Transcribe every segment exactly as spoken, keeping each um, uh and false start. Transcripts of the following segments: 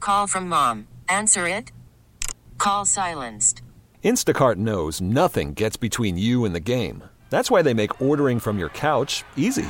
Call from mom. Answer it. Call silenced. Instacart knows nothing gets between you and the game. That's why they make ordering from your couch easy.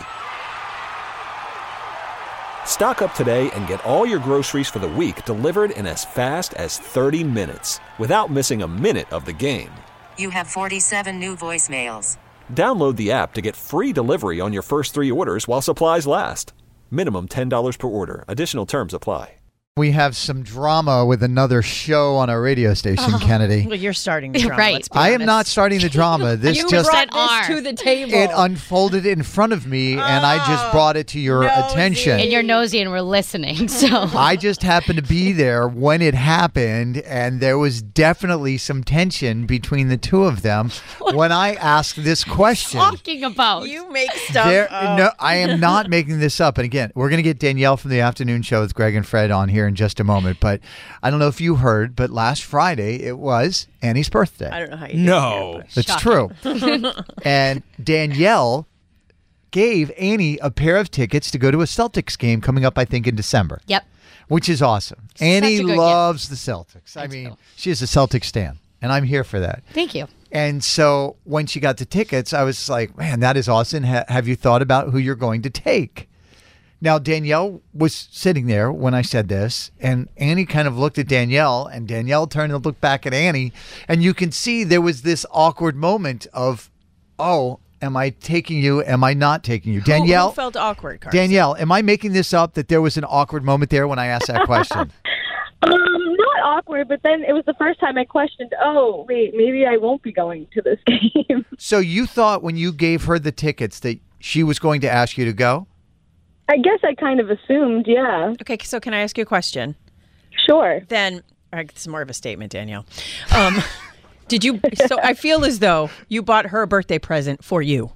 Stock up today and get all your groceries for the week delivered in as fast as thirty minutes without missing a minute of the game. You have forty-seven new voicemails. Download the app to get free delivery on your first three orders while supplies last. Minimum ten dollars per order. Additional terms apply. We have some drama with another show on our radio station, oh, Kennedy. Well, you're starting the drama. Right. Let's be I honest. am not starting the drama. This you just brought this to the table. It unfolded in front of me, and I just brought it to your nosy. attention. And you're nosy and we're listening, so. I just happened to be there when it happened, and there was definitely some tension between the two of them when I asked this question. Talking about. You make stuff There, up. no, I am not making this up. And again, we're going to get Danielle from the afternoon show with Greg and Fred on here in just a moment. But I don't know if you heard, but last Friday it was Annie's birthday. I don't know how you No. did That's true. And Danielle gave Annie a pair of tickets to go to a Celtics game coming up, I think, in December. Yep. Which is awesome. Such Annie a good loves the Celtics. I I mean, do. she is a Celtics stan, and I'm here for that. Thank you. And so when she got the tickets, I was like, man, that is awesome. Ha- have you thought about who you're going to take? Now, Danielle was sitting there when I said this, and Annie kind of looked at Danielle, and Danielle turned and looked back at Annie, and you can see there was this awkward moment of, oh, am I taking you? Am I not taking you? Who- Danielle, Who felt awkward, Carson? Danielle, am I making this up that there was an awkward moment there when I asked that question? Um, not awkward, but then it was the first time I questioned, oh, wait, maybe I won't be going to this game. So you thought when you gave her the tickets that she was going to ask you to go? I guess I kind of assumed, yeah. Okay, so can I ask you a question? Sure. Then, uh, it's more of a statement, Danielle. Um, did you, so I feel as though you bought her a birthday present for you.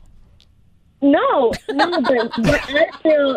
No, no, but, but I feel...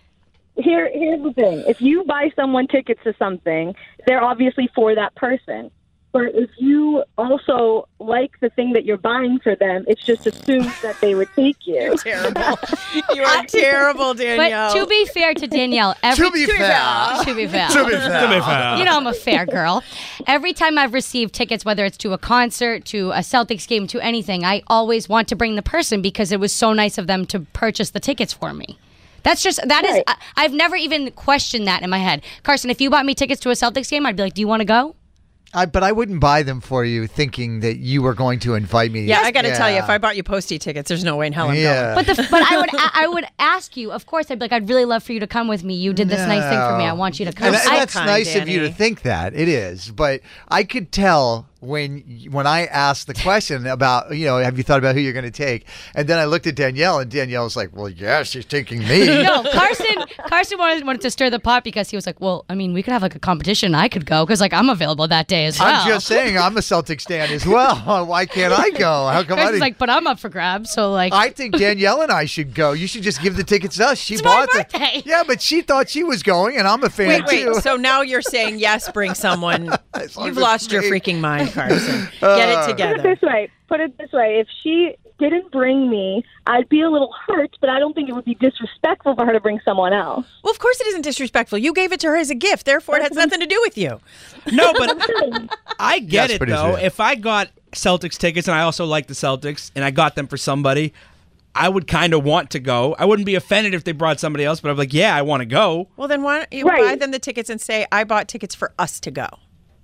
Here, here's the thing. If you buy someone tickets to something, they're obviously for that person. But if you also like the thing that you're buying for them, it's just assumed that they would take you. You're terrible. You are terrible, Danielle. But to be fair to Danielle, every To be fair. to be fair, To be fair. you know I'm a fair girl. Every time I've received tickets, whether it's to a concert, to a Celtics game, to anything, I always want to bring the person because it was so nice of them to purchase the tickets for me. That's just, that is, Right. I, I've never even questioned that in my head. Carson, if you bought me tickets to a Celtics game, I'd be like, do you want to go? I, but I wouldn't buy them for you thinking that you were going to invite me. Yeah, I got to tell you, if I bought you Posty tickets, there's no way in hell I'm Yeah. going. But the, but I would I, I would ask you, of course, I'd be like, I'd really love for you to come with me. You did this nice thing for me. I want you to come. And, and I- that's kind, nice of you to Danny. think that. It is. But I could tell when when I asked the question about, you know, have you thought about who you're going to take? And then I looked at Danielle, and Danielle was like, well, yeah, she's taking me. No, Carson. Carson wanted, wanted to stir the pot because he was like, "Well, I mean, we could have like a competition. I could go because like I'm available that day as well." I'm just saying, I'm a Celtics fan as well. Why can't I go? How come I Carson's didn't? like, "But I'm up for grabs." So like, I think Danielle and I should go. You should just give the tickets to us. She It's my bought the- birthday. Yeah, but she thought she was going, and I'm a fan Wait, wait. too. So now you're saying yes, bring someone. As long You've as it's lost your me. freaking mind, Carson. Get it Uh, Put it together. this way. Put it this way. If she didn't bring me, I'd be a little hurt, but I don't think it would be disrespectful for her to bring someone else. Well, of course it isn't disrespectful. You gave it to her as a gift. Therefore, it has nothing to do with you. No, but I get Yes, it, but is though. it? If I got Celtics tickets and I also like the Celtics and I got them for somebody, I would kind of want to go. I wouldn't be offended if they brought somebody else, but I'm like, yeah, I want to go. Well, then why don't you Right. buy them the tickets and say, I bought tickets for us to go?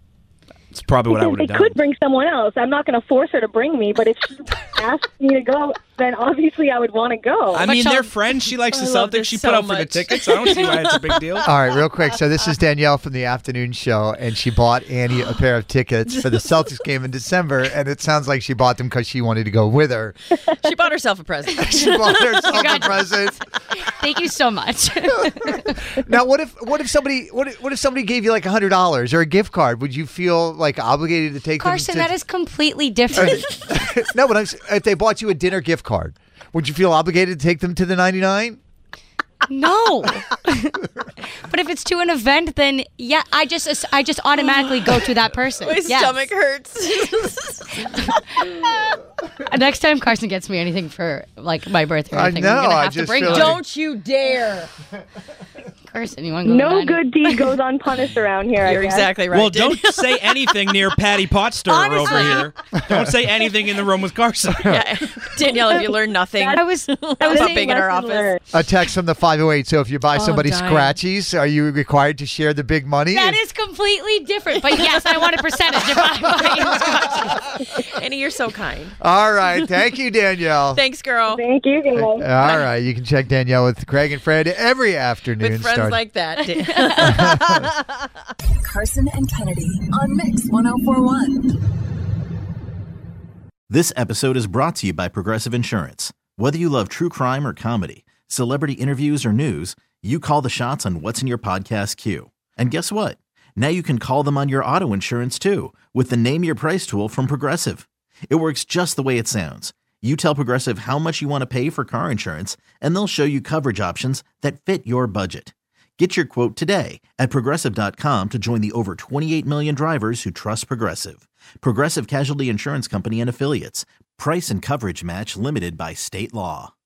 It's probably what I Because would they have done. could bring someone else. I'm not going to force her to bring me, but if she asked me to go, then obviously I would want to go. I mean, But they're y'all- friends. She likes I the love Celtics. this She so put up for the much. tickets. I don't see why it's a big deal. All right, real quick. So this is Danielle from the afternoon show, and she bought Annie a pair of tickets for the Celtics game in December, and it sounds like she bought them because she wanted to go with her. She bought herself a present. She bought herself a present. thank you so much. Now, what if what if somebody what if, what if somebody gave you like a hundred dollars or a gift card? Would you feel like obligated to take Carson, them? that is completely different. No, but I'm, s- if they bought you a dinner gift card, would you feel obligated to take them to the ninety-nine? No. But if it's to an event, then yeah, I just I just automatically go to that person. My Yes. stomach hurts. Uh, Next time Carson gets me anything for like my birthday or I anything, know, I'm gonna I have to just bring feel it. like- Don't you dare. person. You want to go? No to good deed goes unpunished around here. I You're guess. exactly right. Well, Danielle. don't say anything near Patty Potster over here. Don't say anything in the room with Carson. Yeah. Danielle, have you learned nothing I was. I was about saying, being in our Lesson office? learned. A text from the five oh eight. So if you buy somebody dying. scratchies, are you required to share the big money? that is completely different. But yes, I want a percentage if I buy you scotches. Annie, you're so kind. All right. Thank you, Danielle. Thanks, girl. Thank you, guys. All right. You can check Danielle with Craig and Fred every afternoon. With friends starting- like that. Carson and Kennedy on Mix ten forty-one. This episode is brought to you by Progressive Insurance. Whether you love true crime or comedy, celebrity interviews or news, you call the shots on what's in your podcast queue. And guess what? Now you can call them on your auto insurance too with the Name Your Price tool from Progressive. It works just the way it sounds. You tell Progressive how much you want to pay for car insurance, and they'll show you coverage options that fit your budget. Get your quote today at Progressive dot com to join the over twenty-eight million drivers who trust Progressive. Progressive Casualty Insurance Company and Affiliates. Price and coverage match limited by state law.